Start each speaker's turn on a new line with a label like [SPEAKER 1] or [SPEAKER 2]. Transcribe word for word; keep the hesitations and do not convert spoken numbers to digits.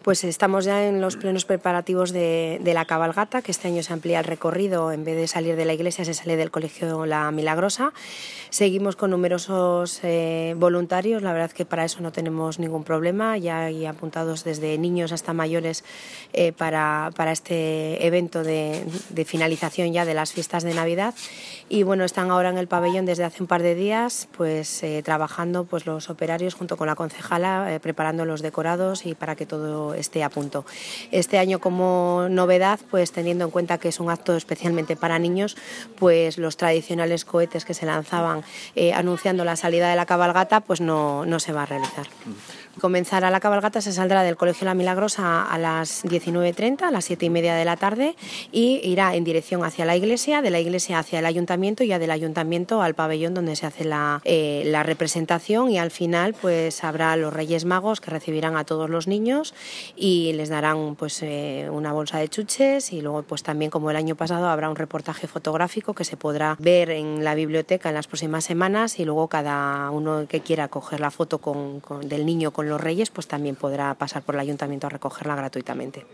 [SPEAKER 1] Pues estamos ya en los plenos preparativos de, de la cabalgata, que este año se amplía el recorrido. En vez de salir de la iglesia, se sale del Colegio La Milagrosa. Seguimos con numerosos eh, voluntarios. La verdad que para eso no tenemos ningún problema. Ya hay apuntados desde niños hasta mayores eh, para, para este evento de, de finalización ya de las fiestas de Navidad. Y bueno, están ahora en el pabellón desde hace un par de días, pues eh, trabajando pues los operarios junto con la concejala, eh, preparando los decorados y para que todo esté a punto. Este año, como novedad, pues teniendo en cuenta que es un acto especialmente para niños, pues los tradicionales cohetes que se lanzaban eh, anunciando la salida de la cabalgata, pues no, no se va a realizar. Comenzará la cabalgata, se saldrá del Colegio La Milagrosa a las diecinueve treinta, a las siete y media de la tarde, y irá en dirección hacia la iglesia, de la iglesia hacia el ayuntamiento y ya del ayuntamiento al pabellón donde se hace la, eh, la representación, y al final pues habrá los Reyes Magos que recibirán a todos los niños y les darán pues eh, una bolsa de chuches, y luego pues también, como el año pasado, habrá un reportaje fotográfico que se podrá ver en la biblioteca en las próximas semanas, y luego cada uno que quiera coger la foto con, con, del niño con los Reyes pues también podrá pasar por el ayuntamiento a recogerla gratuitamente.